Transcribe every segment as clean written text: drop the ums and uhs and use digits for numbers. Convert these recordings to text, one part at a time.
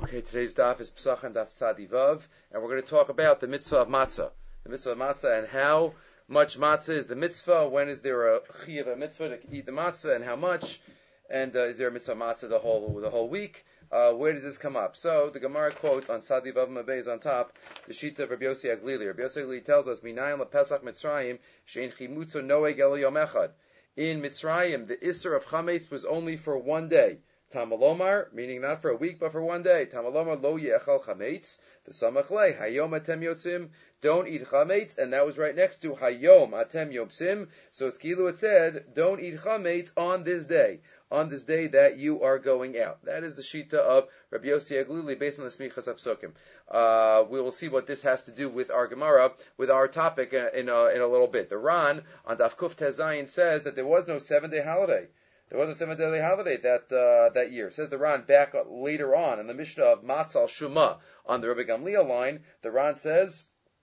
Okay, today's daf is Pesach and Daf Tzadi Vav, and we're going to talk about the mitzvah of matzah. The mitzvah of matzah and how much matzah is the mitzvah, when is there a chiyuv, a mitzvah to eat the matzah, and how much, and is there a mitzvah of matzah the whole week? Where does this come up? So the Gemara quotes on Tzadi Vav Mabez on top, the sheet of Rabbi Yossi Aglili. Rabbi Yossi Aglili tells us, Minayim LaPesach Mitzrayim, Shein Chimutzo Noeg El Yom Echad. In Mitzrayim, the Isser of Chametz was only for one day. Tamalomar, meaning not for a week, but for one day. Tamalomar lo ye'echal chametz, v'samach lei, hayom atem yotzim, don't eat chametz, and that was right next to hayom atem yotzim. So it's kilu, it said, don't eat chametz on this day that you are going out. That is the shita of Rabbi Yossi Aglili based on the Smichas HaPsukim. We will see what this has to do with our Gemara, with our topic in a little bit. The Ran on Daf Kuf Tezayin says that there was no 7-day holiday. There was a 7-day holiday that year. Says the Ran back later on in the Mishnah of Matzal Shuma on the Rabbi Gamliel line. The Ran says,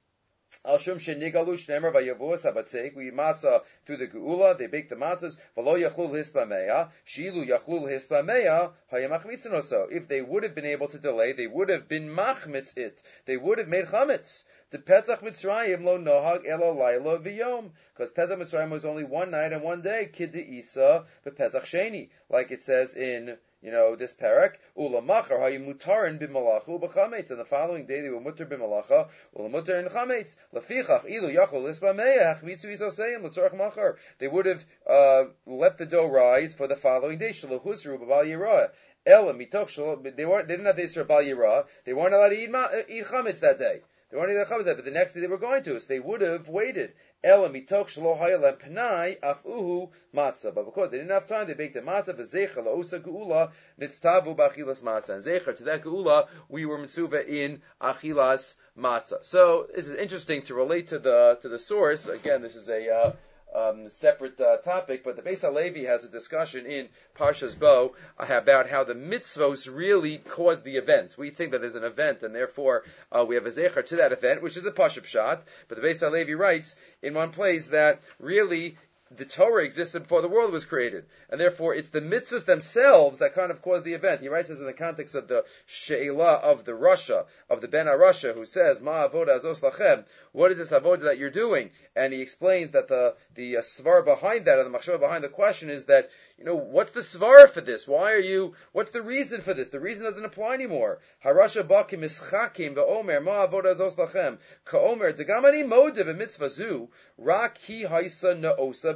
Al Shum Shenigalu Shnemer Vayavuas Habatzek. We eat matzah through the Geula. They bake the matzahs. V'lo Yachlul Hispameya. Shilu Yachlul Hispameya. Hayamachmitzinoso. If they would have been able to delay, they would have been machmitz it. They would have made chametz. The Pesach Mitzrayim lo nohag elo laila v'yom, because Pesach Mitzrayim was only one night and one day. Kid Isa Pesach Sheni, like it says in this parak. Ulamachar hayim mutarin b'malacha b'chametz, and the following day they were mutar b'malacha ulamutar in chametz. Lafichach ilu yachol isbameya hachmitzu isosayim l'tzorach machar. They would have let the dough rise for the following day. Shalahusru b'bal yirah. Ela mitoch shal. They didn't have the Yisra bal yirah. They weren't allowed to eat chametz that day. They weren't even chametz, but the next day they were going to, so they would have waited. Ela mitoch shelo hayalem penai afuhu matzah. But because they didn't have time, they baked the matzah. V'zecher laosa geula nitztavu b'achilas matzah. And zecher, to that geula, we were mitzuva in achilas matzah. So this is interesting to relate to the source. Again, this is a separate topic, but the Beis HaLevi has a discussion in Parshas Bo about how the mitzvos really cause the events. We think that there's an event, and therefore we have a zecher to that event, which is the Pashup Pshat. But the Beis HaLevi writes in one place that really the Torah existed before the world was created, and therefore it's the mitzvahs themselves that kind of cause the event. He writes this in the context of the she'elah of the Rasha, of the Ben HaRasha, who says, Ma avoda azos lachem, what is this avoda that you're doing? And he explains that the svar behind that, or the machshava behind the question is that, what's the svar for this? What's the reason for this? The reason doesn't apply anymore. Harasha bakim mischakim ve'omer, ma avoda azos lachem, ka'omer, degamani modev mitzvah zu, rak hi haisa na'osa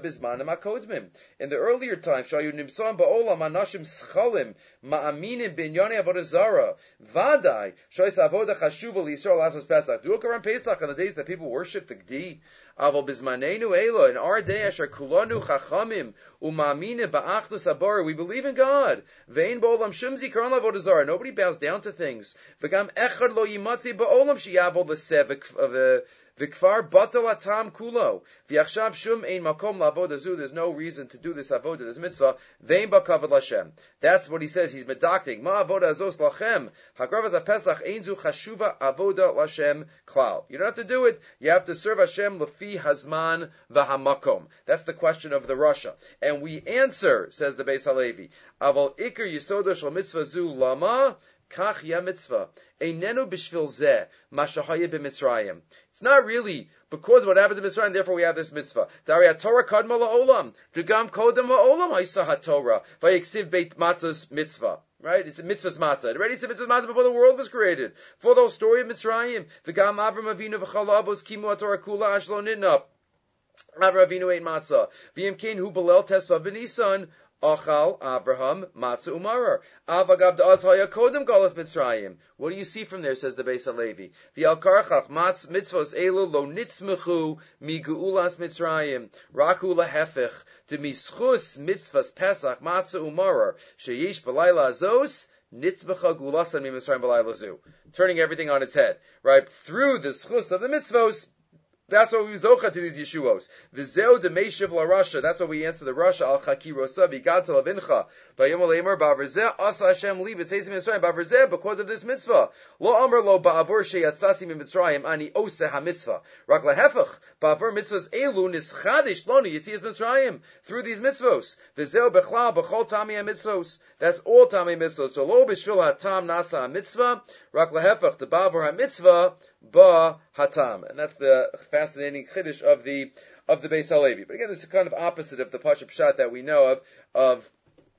in the earlier times, shayu nimsam ba'olam anashim schalim ma'aminim binyani avodah zara vadai shoyis avodah chashuva liyisrael asos Pesach. Do look around Pesach on the days that people worship the Gdi. Aval bizmanenu elo, in our day, asher kulanu chachamim uma'aminim ba'achdus habara. We believe in God. Vein ba'olam shum zikaron avodah zara. Nobody bows down to things. V'gam echad lo yimatzi ba'olam sheyavol l'seh V'kfar batal atam kulo. V'yachshav shum ein makom lavoda zu. There's no reason to do this avoda, this mitzvah. Vein ba'kavod Lashem. That's what he says. He's medacting. Ma avoda azos lachem. Hagravas haPesach ein zu chashuva avoda Lashem klal. You don't have to do it. You have to serve Hashem lefi hazman v'hamakom. That's the question of the Rasha. And we answer, says the Beis HaLevi, aval ikar yisoda shel mitzvah zu lama kach ya mitzvah. Einenu b'shvil zeh mashahaya b'mitzrayim. It's not really because of what happens in Mitzrayim, therefore we have this mitzvah. Dari HaTorah kadma la'olam. Dugam kodem la'olam haisa HaTorah. Vayiksiv beit matzos mitzvah. Right? It's a mitzvah's matzah. It already said mitzvah's matzah before the world was created. For the whole story of Mitzrayim. V'gam Avram Avinu v'chalavos kimu HaTorah kula ashlo nidna. Avram Avinu ate matzah. V'yim kein hu belel tesva b'nisan. Achal Avraham Matzah Umarar. Avagab da'az haya kodem galas Mitzrayim. What do you see from there, says the Beis HaLevi? V'al karchach mitzvos elu lo nitzmechu mi geulas Mitzrayim. Raku lahefech. De mischus mitzvos Pesach Matzah Umarar. Sheyesh b'layla azos. Nitzmecha gulasan mi Mitzrayim b'layla zu. Turning everything on its head. Right? Through the schus of the mitzvos, That's what we zocha to these Yeshuos. V'zeu demeshiv la Rasha. That's what we answer the Rasha al chakirosa v'gad to lavincha. V'yom leimer ba'averzeh asa Hashem li b'tzeisim Mitzrayim ba'averzeh because of this mitzvah. Lo amar lo ba'avur sheyatzasi mitzrayim ani oseh ha-mitzvah. Rak lahefach ba'avur mitzvahs elu nischadish loni yitzias Mitzrayim through these mitzvos. V'zeu bechlal b'chol tami ha-mitzvos. That's all tami mitzvos. So lo b'shvil hatam nasa ha-mitzvah. Rak lahefach the ba'avur ha-mitzvah ba hatam, and that's the fascinating chiddush of the Beis Halevi. But again, this is kind of opposite of the Pashup Pshat that we know of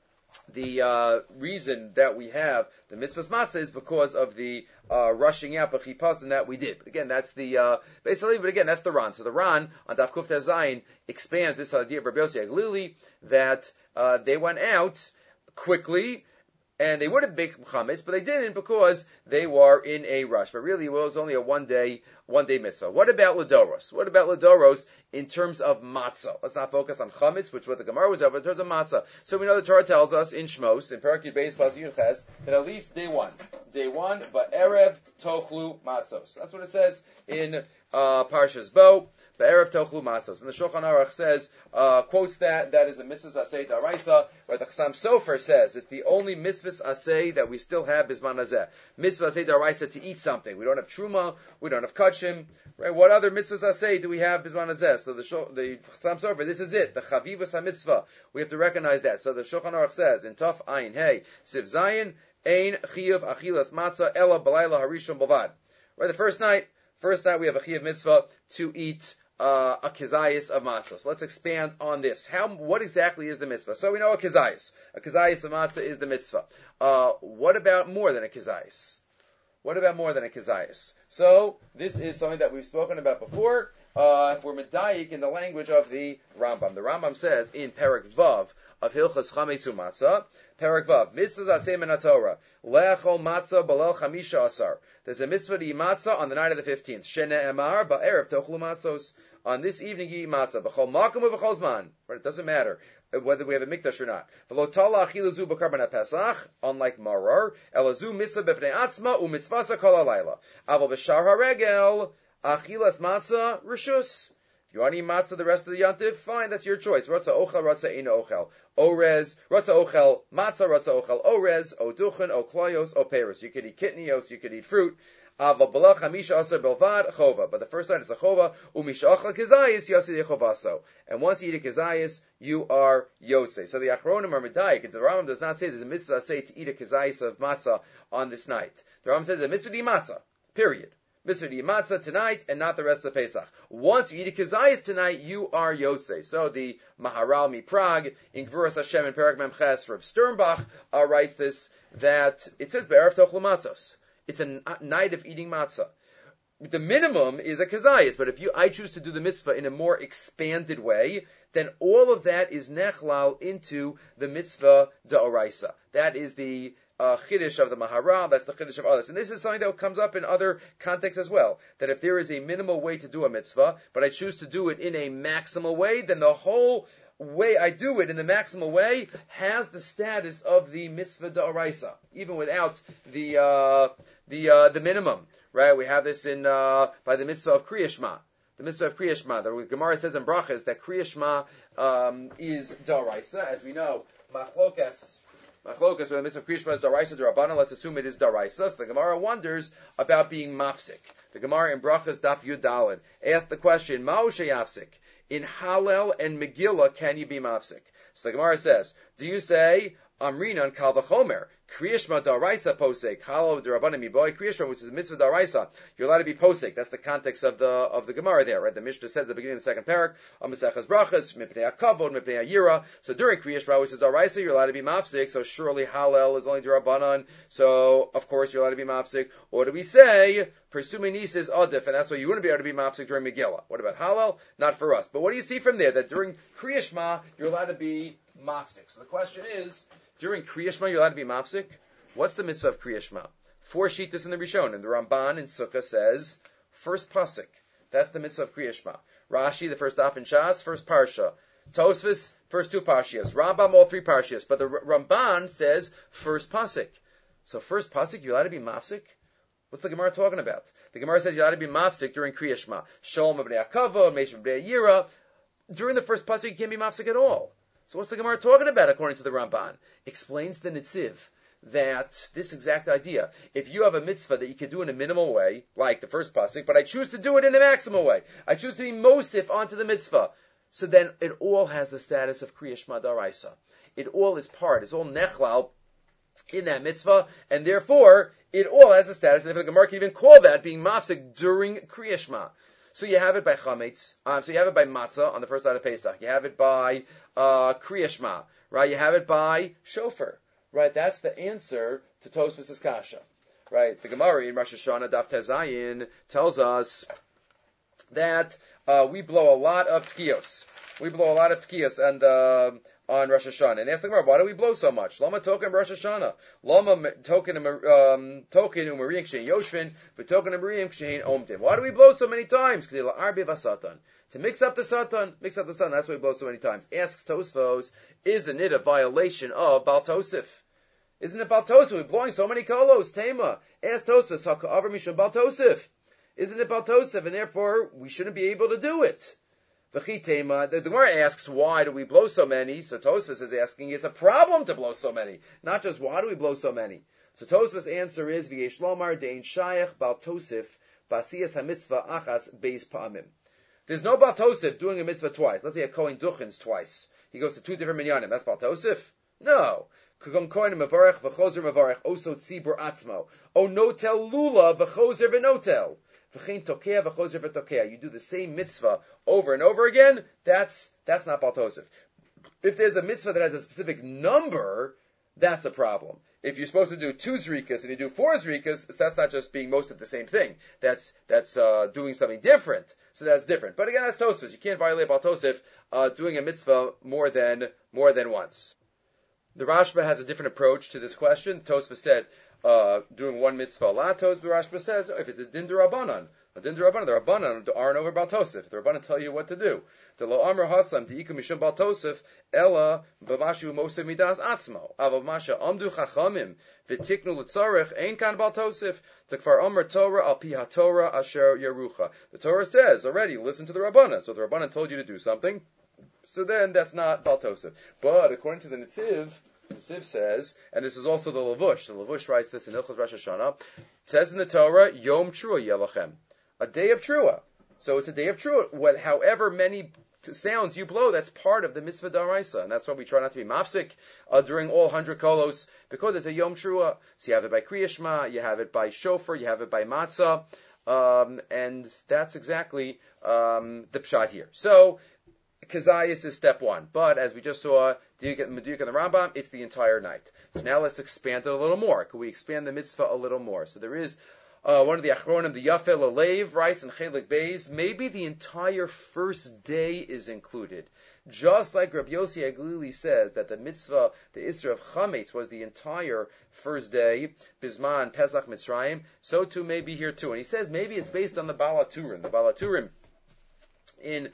the reason that we have the mitzvahs matzah is because of the rushing out b'chipasin that we did. But again, that's the Beis Halevi. But again, that's the Ran. So the Ran on Daf Kuf Tez Zayin expands this idea of Rabbi Yossi Aglili that they went out quickly. And they would have baked chametz, but they didn't because they were in a rush. But really, it was only a one day mitzvah. What about Ladoros? What about Ladoros in terms of matzah? Let's not focus on chametz, which is what the Gemara was over, in terms of matzah. So we know the Torah tells us in Shmos, in Parak Yud Beis Pas Yud Ches, that at least day one, ba'erev tochlu matzos. That's what it says in Parshas Bo. Ba'erev tochlu matzos. And the Shulchan Aruch says, quotes that is a mitzvah aseh daraisa, where the Chassam Sofer says it's the only mitzvah aseh that we still have bisman hazeh. Mitzvah aseh daraisa to eat something. We don't have truma, we don't have kachim, right? What other mitzvahs aseh do we have bisman hazeh? So the Chassam Sofer, this is it, the chavivas ha-mitzvah. We have to recognize that. So the Shulchan Aruch says, in Tov Ayin Hey, Siv Zayin, Ein chiyuv achilas matzah ela balayla harishon bavad. Right, the first night we have a chiyuv mitzvah to eat a kizayis of matzah. So let's expand on this. What exactly is the mitzvah? So we know a kizayis. A kizayis of matzah is the mitzvah. What about more than a kizayis? What about more than a kizayis? So this is something that we've spoken about before. If we're medayik in the language of the Rambam. The Rambam says in Perek Vav of Hilchas Chametz U'Matzah, Perek Vav, mitzvah aseh min Torah, le'achol matzah balel chamisha asar. There's a mitzvah to eat matzah on the night of the 15th. Shene'emar ba'erev tochlu matzos. On this evening you eat matzah. B'chol makom u'b'chol zman. But it doesn't matter whether we have a mikdash or not. V'lo tala achilazu b'karban pesach, unlike marar, elazu mitzvah b'fnei atzma u'mitzvasa kol halayla. Aval b'shar haregel, achilas matzah rishus. If you want to eat matzah the rest of the yontif, fine, that's your choice. Ratza ochel, ratza eino ochel. Orez, ratza ochel matzah, ratza ochel orez, o duchen, o kloyos, o peros. You could eat kitnios, you could eat fruit. But the first night it's a chova. And once you eat a kizayis, you are yotze. So the achronim are medayik. The Rambam does not say there's a mitzvah say to eat a kizayis of matzah on this night. The Rambam says the mitzvah to eat matzah. Period. Mitzvah to eat matzah tonight and not the rest of Pesach. Once you eat a kizayis tonight, you are yotze. So the Maharal Mi Prague in Gvuras Hashem in Perek Mem Ches, Rav Sternbach writes this, that it says be'erev tochlu matzos. It's a night of eating matzah. The minimum is a kazayas, but if I choose to do the mitzvah in a more expanded way, then all of that is nechlal into the mitzvah da'oraisa. That is the chiddush of the Maharal, that's the chiddush of others. And this is something that comes up in other contexts as well, that if there is a minimal way to do a mitzvah, but I choose to do it in a maximal way, then the whole way I do it in the maximal way has the status of the mitzvah da'oraisa, even without the minimum, right? We have this in by the mitzvah of Kriya Shema. The mitzvah of Kriya Shema. The Gemara says in Brachas that Kriya Shema is da'oraisa, as we know. Machlokas, whether the mitzvah of Kriya Shema is da'oraisa or Rabbanan, let's assume it is da'oraisa. So the Gemara wonders about being mafsik. The Gemara in Brachas Daf Yud Daled asked the question, Ma'u sheyafsik? In Hallel and Megillah, can you be mafsik? So the Gemara says, do you say, Amrinan kal v'chomer, Kriya Shema da'oraisa posek, Hallel d'Rabbanan miboy Kriya Shema, which is a mitzvah da'oraisa. You're allowed to be posek. That's the context of the Gemara there, right? The Mishnah said at the beginning of the second parak, Amaseches brachas, mipnei hakavod, mipnei hayira. So during Kriya Shema, which is da'oraisa, you're allowed to be mafsik. So surely Hallel is only d'Rabbanan. So of course you're allowed to be mafsik. Or do we say, Persuminis is adif, and that's why you wouldn't be able to be mafsik during Megillah. What about Hallel? Not for us. But what do you see from there? That during Kriya Shema, you're allowed to be mafsik. So the question is, during Kriya Shema, you're allowed to be mafsik? What's the mitzvah of Kriya Shema? 4 shittas in the Rishon, and the Ramban in Sukkah says, first pasuk. That's the mitzvah of Kriya Shema. Rashi, the first daf in Shas, first parsha. Tosfos, first 2 parshias. Rambam, all 3 parshias. But the Ramban says, first pasuk. So first pasuk, you're allowed to be mafsik? What's the Gemara talking about? The Gemara says you ought to be mafsik during Kriya Shema. Shalom b'nei Akava, Meishav b'nei Yira. During the first pasuk, you can't be mafsik at all. So what's the Gemara talking about according to the Ramban? Explains the Nitziv that this exact idea, if you have a mitzvah that you can do in a minimal way, like the first pasuk, but I choose to do it in a maximal way, I choose to be mosif onto the mitzvah, so then it all has the status of Kriya Shema Daraisa. It all is part, it's all nechlal in that mitzvah, and therefore it all has the status. And the Gemara can even call that being mafsik during Kriya Shema. So you have it by chametz. So you have it by matzah on the first side of Pesach. You have it by Kriya Shema, right? You have it by shofar, right? That's the answer to Tosfos' kasha, right? The Gemara in Rosh Hashanah Daf Tezayin tells us that we blow a lot of tkiyos. We blow a lot of tkiyos and on Rosh Hashanah. And ask the Gemara, why do we blow so much? Lama token Rosh Hashanah. Lama token umariim kshein yoshvin, v'token umariim kshein omtim. Why do we blow so many times? To mix up the satan. That's why we blow so many times. Asks Tosfos, isn't it a violation of Baal Tosif? Isn't it Baal Tosif? We're blowing so many kolos. Tema. Ask Tosfos, ha'ka'avar mishum Baal Tosif. Isn't it Baal Tosif? And therefore, we shouldn't be able to do it. The Gemara asks, why do we blow so many? So Tosfos is asking, it's a problem to blow so many. Not just, why do we blow so many? So Tosfos' answer is, V'yesh lomar dein shayach Baal Tosif ba'asiyas hamitzvah achas beis pa'amim. There's no Baal Tosif doing a mitzvah twice. Let's say a Kohen Duchins twice. He goes to two different minyanim. That's Baal Tosif? No. Kagam Kohen mevarech v'chozer mevarech oso tzibur atzmo. O notel lula v'chozer v'notel. You do the same mitzvah over and over again, that's not Baal Tosif. If there's a mitzvah that has a specific number, that's a problem. If you're supposed to do 2 zrikas and you do 4 zrikas, that's not just being most of the same thing. That's doing something different. So that's different. But again, that's Tosfos. You can't violate Baal Tosif doing a mitzvah more than once. The Rashba has a different approach to this question. Tosfos said, doing one mitzvah a lot. The Rashba says, no, if it's a din d'Rabbanan, the Rabbanan aren't over Baal Tosif. The Rabbanan tell you what to do. The lo amr hasam di'ikum mishum Baal Tosif ella b'mashu mosev midas atzmo. Ava masha amdu chachamim v'tiknu l'tzarech ein kan Baal Tosif. The kfar amr Torah al pi haTorah asher yerucha. The Torah says already, listen to the Rabbanan. So the Rabbanan told you to do something. So then that's not Baal Tosif. But according to the Nitziv says, and this is also the Lavush. The Lavush writes this in Hilchos Rosh Hashanah. It says in the Torah, Yom Trua Yelachem, a day of Trua. So it's a day of Trua. However many sounds you blow, that's part of the mitzvah daraisa, and that's why we try not to be mafsik during all 100 kolos, because it's a Yom Trua. So you have it by Kriya Shema, you have it by shofar, you have it by matzah, and that's exactly the pshat here. So Kazayas is step 1, but as we just saw, Meduyuk and the Rambam, it's the entire night. So now let's expand it a little more. Can we expand the mitzvah a little more? So there is one of the Achronim, the Yafel Alev, writes in Chelik Beis, maybe the entire first day is included. Just like Rabbi Yossi Aglili says that the mitzvah, the Isra of Chametz, was the entire first day, Bisman, Pesach, Mitzrayim, so too maybe here too. And he says maybe it's based on the Balaturim. The Balaturim in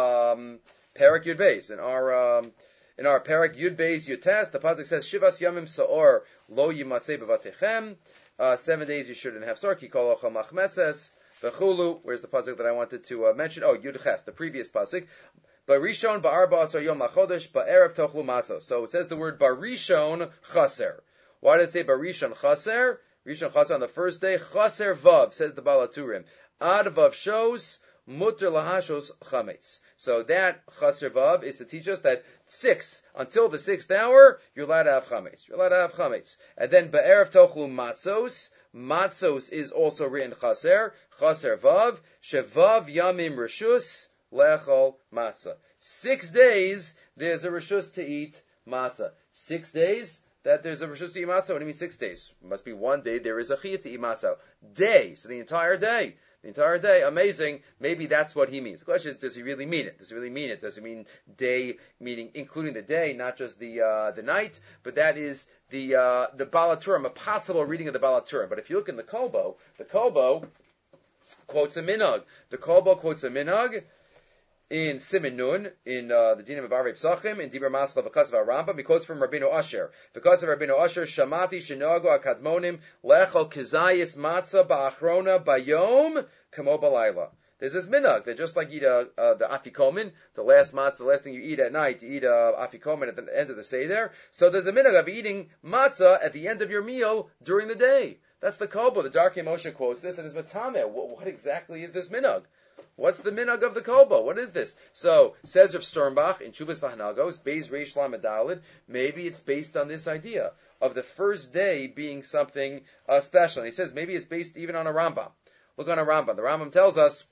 Parak Yud Beis, in our Parak Yud Beis Yutas, the pasuk says Shivas Yamim Saor Lo Yimatzei Bevatechem. 7 days you shouldn't have sar. Ki kol ochel machmetzes v'chulu. Where's the pasuk that I wanted to mention? Oh, Yud Ches, the previous pasuk. Barishon ba'arba asar yom lachodesh ba'erev tochlu matzos. So it says the word barishon chaser. Why did it say barishon chaser? Rishon chaser on the first day. Chaser vav, says the Balaturim. Ad vav shows mutter lahashos chametz. So that chaser vav is to teach us that until the 6th hour, you're allowed to have chametz. And then ba'erev tochlu matzos. Matzos is also written chaser vav, shevav yamim reshus lechol matzah. 6 days, there's a reshus to eat matzah. 6 days, that there's a reshus to eat matzah. What do you mean 6 days? It must be 1 day, there is a chiyah to eat matzah. Day, so the entire day. Amazing. Maybe that's what he means. The question is, does he really mean it? Does he mean day, meaning including the day, not just the night? But that is the Balaturim, a possible reading of the Balaturim. But if you look in the Kolbo quotes a minhag. The Kolbo quotes a minhag in Siman Nun, in the Dinim of Arei Psachim, in Dibur Maskal V'Kasav Rambam. He quotes from Rabbeinu Asher. V'Kasav Rabbeinu Asher, Shamati Shenogo Akadmonim Lechol Kizayis Matzah Ba'achrona Bayom Kamo Balayla. There's this minhag that just like you eat the afikomen, the last matzah, the last thing you eat at night, you eat afikomen at the end of the seder. So there's a minhag of eating matzah at the end of your meal during the day. That's the kobo. The Darkei Moshe quotes this and is matameh. What exactly is this minhag? What's the minhag of the kobo? What is this? So says Rav Sternbach in Chuvas V'Hanagos, Beis Reish Lamed Daled. Maybe it's based on this idea of the first day being something special. And he says maybe it's based even on a Rambam. Look on a Rambam. The Rambam tells us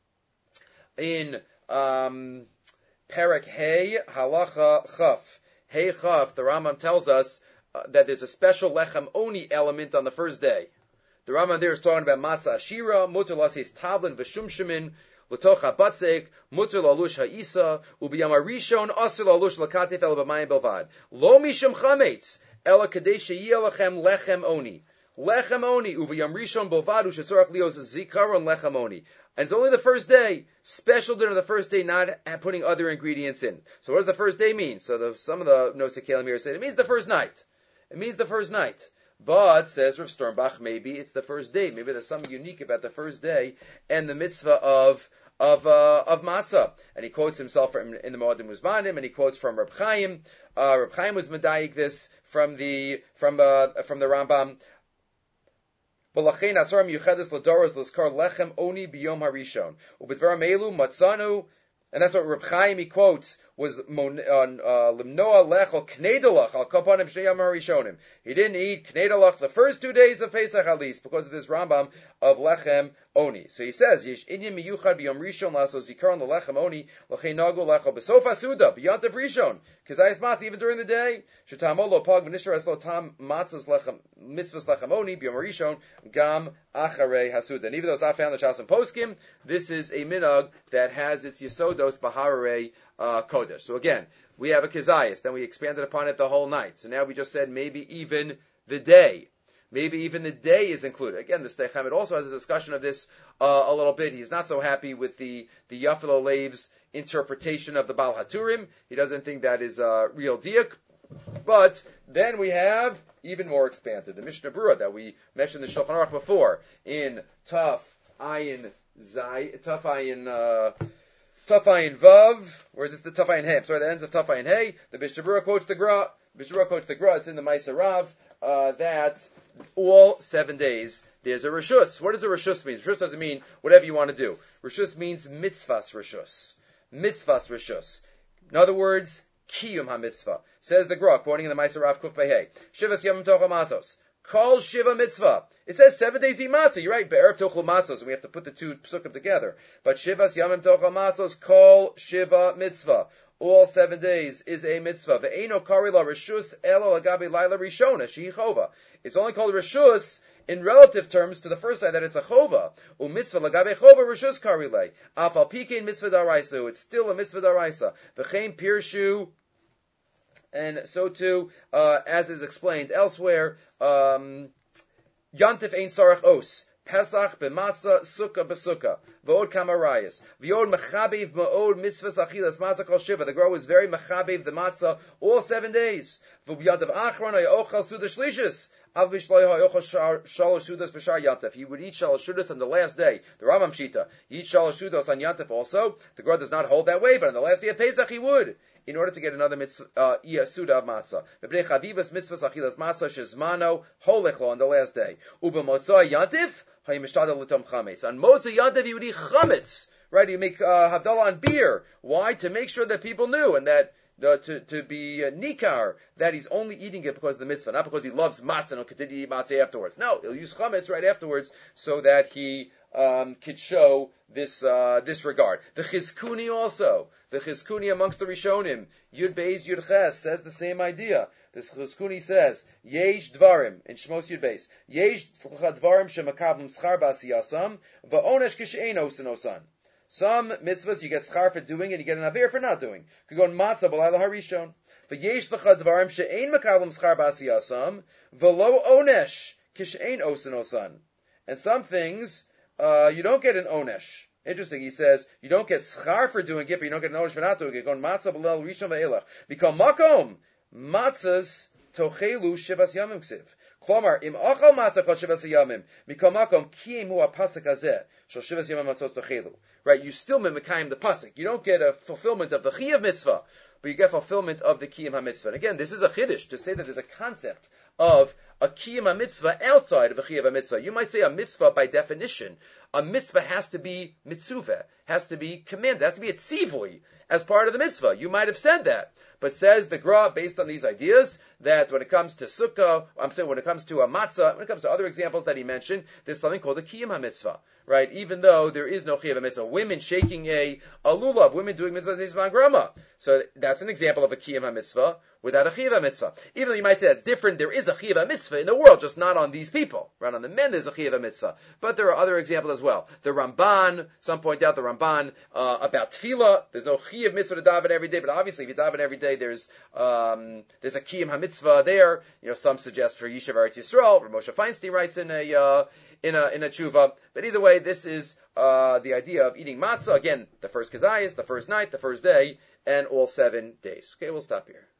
in Perek Hey Halacha Chaf. Hey Chaf, the Rambam tells us that there's a special lechem oni element on the first day. The Rambam there is talking about matzah ashira, mutar lasis tablin v'shumshimin, l'toch habatzek, mutar lalush ha'isa, ubiyam harishon asur lalush lakatif el b'mayim belvad. Lo mishum chametz, ela kadei sheyeh lechem lechem oni. Lechem oni, ubiyam rishon belvad, ushetzorach lios zikaron lechem oni. And it's only the first day, special dinner the first day, not putting other ingredients in. So what does the first day mean? So some of the Nosei Kelim here say it means the first night. It means the first night. But, says Rav Sternbach, maybe it's the first day. Maybe there's something unique about the first day and the mitzvah of matzah. And he quotes himself in the Moedim Muzmanim, and he quotes from Reb Chaim. Reb Chaim was medayik this from the Rambam. V'lachein atzar miyuchedes l'doros l'skar lechem oni biyom harishon. Ubedvaram elu matzanu. And that's what Reb Chaim he quotes was limnoa lechol knedalach al kapanim shnei harishonim. He didn't eat knedalach the first 2 days of Pesach at least because of this Rambam of lechem oni. So he says yesh inyan miyuchad biyom rishon laso zikaron lechem oni l'chein nagu lechol besof hasuda biyantav rishon kazayis matzah even during the day shetamol lo pag v'nishar eslo tam matzahs lechem mitzvahs lechem oni biyom rishon gam acharei hasuda. And even though it's not found in the Shas and Poskim, this is a minhag that has its yisodos b'harei kodesh. So again, we have a kizayis, then we expanded upon it the whole night. So now we just said maybe even the day. Maybe even the day is included. Again, the Sdei Chaim also has a discussion of this a little bit. He's not so happy with the Yafil Alev's interpretation of the Baal Haturim. He doesn't think that is real diak. But then we have even more expanded. The Mishnah Berurah that we mentioned in the Shulchan Aruch before in Taf Ayin Vav, or is this the Taf Ayin Hey? I'm sorry, the ends of Taf Ayin Hey. The Mishnah Berurah quotes the Gra. It's in the Ma'aser Rav that all 7 days there's a reshus. What does a reshus mean? Reshus doesn't mean whatever you want to do. Reshus means mitzvahs reshus. Mitzvahs reshus. In other words, kiyum ha-mitzvah. Says the Gra, quoting in the Ma'aser Rav Kuf Behei. Shivas yamim tocha matzos. Kol shiva mitzvah. It says 7 days eat matzah. You're right. Be'erev tochel matzos. And we have to put the two psukim together. But shivas yamim tocha matzos. Kol shiva mitzvah. All 7 days is a mitzvah. Ve'eino kari la reshus elo lagabi laila rishona shehi chova. It's only called reshus in relative terms to the first side that it's a chova. Mitzvah lagabe chova reshus kari le. Afal pikein mitzvah daraisa. It's still a mitzvah daraisa. V'chein pirshu. And so too, as is explained elsewhere, Yantif ein sarach os. Pesach b'matzah, sukkah b'sukkah. V'od kamarayas. V'od mechabev ma'od mitzvahs achilas matzah kol shiva. The grower is very mechabev the matzah all 7 days. V'b'yantav achron ha'yochal suda shlishis. Av b'shloy ha'yochal shalosh sudas b'shar yantav. He would eat shalosh sudas on the last day. The Rambam Shita. He eats shalosh sudas on yantav also. The grower does not hold that way, but on the last day of Pesach he would, in order to get another mitzvah, suda of matzah. V'bnei chavivas mitzvahs achilas matzah shizmano holechlo on the last day. U'b'motzah yantiv. On Motzei Yantav, you would eat chametz, right? You make havdalah on beer. Why? To make sure that people knew, and that to be nikar, that he's only eating it because of the mitzvah, not because he loves matzah and he'll continue to eat matzah afterwards. No, he'll use chametz right afterwards so that he could show this regard. The Chizkuni also, the Chizkuni amongst the Rishonim, Yud Beis Yud Ches, says the same idea. This Chizkuni says, Yesh Dvarim, in Shmos Yud Beis, Yesh Dvarim shemakabim schar ba'asiyasam, va'onesh kishein osin osan. Some mitzvahs you get schar for doing and you get an avir for not doing. You could go on matzah b'layla harishon. V'yesh dvarim she'ein makabim schar ba'asiyasam, v'lo onesh kishein osin osan. And some things, you don't get an onesh. Interesting. He says you don't get schar for doing it, but you don't get an onesh for not doing it. Gon matzah b'leil rishon ve'elach. Become makom matzahs tochelu shivas yamim ksiv. Klomar im achal matzah chol shivas yamim. Become makom kiyim hu apasuk hazeh shel shivas yamim matzos tochelu. Right? You still mimikayim the pasuk. You don't get a fulfillment of the chiyuv mitzvah, but you get fulfillment of the kiyum ha-mitzvah. And again, this is a chiddush to say that there's a concept of a kiyum ha-mitzvah outside of a chiyuv ha-mitzvah. You might say a mitzvah, by definition, a mitzvah has to be mitzuveh, has to be commanded, has to be a tzivui as part of the mitzvah. You might have said that. But says the Gra, based on these ideas, that when it comes to sukkah, when it comes to a matzah, when it comes to other examples that he mentioned, there's something called a kiyum ha-mitzvah, right? Even though there is no chiyuv ha-mitzvah, women shaking a lulav, women doing mitzvah zizman grama. So that's an example of a kiyum ha-mitzvah without a chiyuv ha-mitzvah. Even though you might say that's different, there is a chiyuv ha-mitzvah in the world, just not on these people. Right? On the men there's a chiyuv ha-mitzvah. But there are other examples as well. The Ramban, some point out the Ramban, about tefillah, there's no chiyuv mitzvah to daven every day, but obviously if you daven every day, there's a kiyum ha-mitzvah there. Some suggest for Yishuv Eretz Yisrael, Moshe Feinstein writes in a tshuva. But either way, this is the idea of eating matzah. Again, the first kazayas, the first night, the first day, and all 7 days. Okay, we'll stop here.